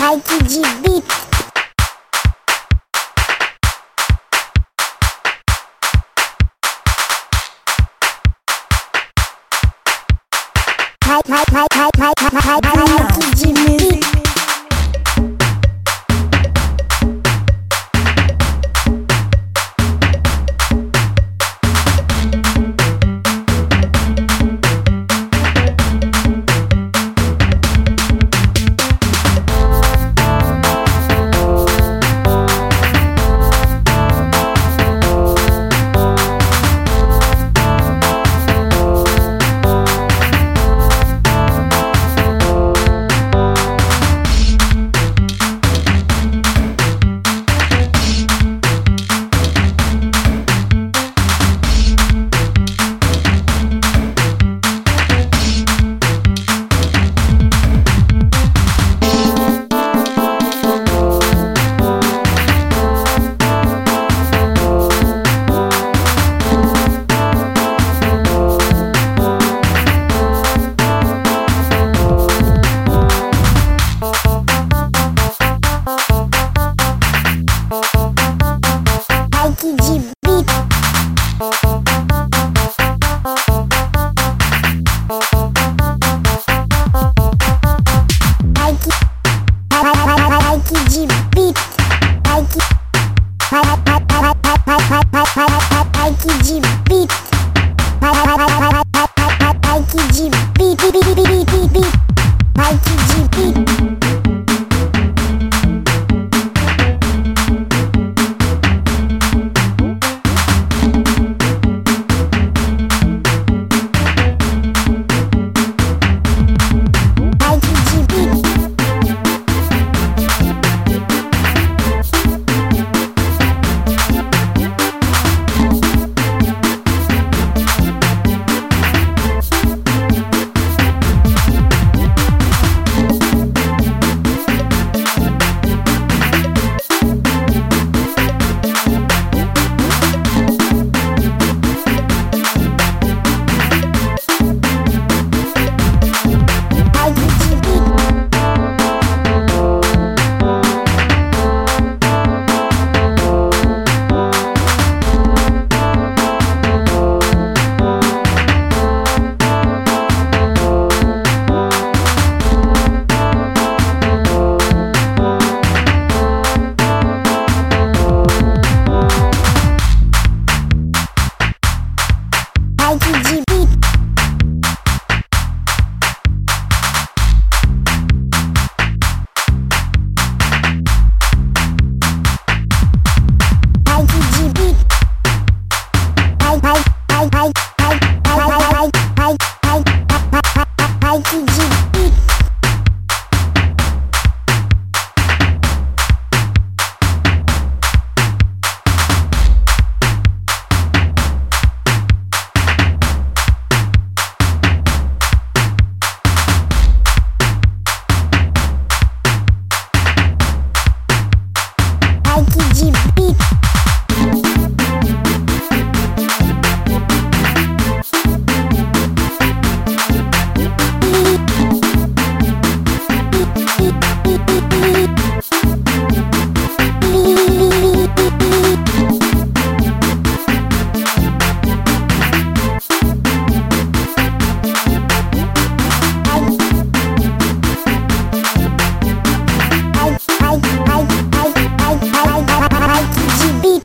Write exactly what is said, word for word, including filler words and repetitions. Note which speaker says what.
Speaker 1: Mikey G Beat. Mike, Mike, Mike, Mike, Mike, Mike, Mike, Mikey G Beat. Mikey G Beat. Mikey, Mikey G Beat. Mikey, Mikey G Beat. Mikey G Beat. Mikey G Beat. Mikey G Beat. Mikey G Beat. Mike, Mike, Mike, Mike, Mike, Mike, Mike, Mike, Mikey G Beat. Mikey G Beat. Mikey G Beat.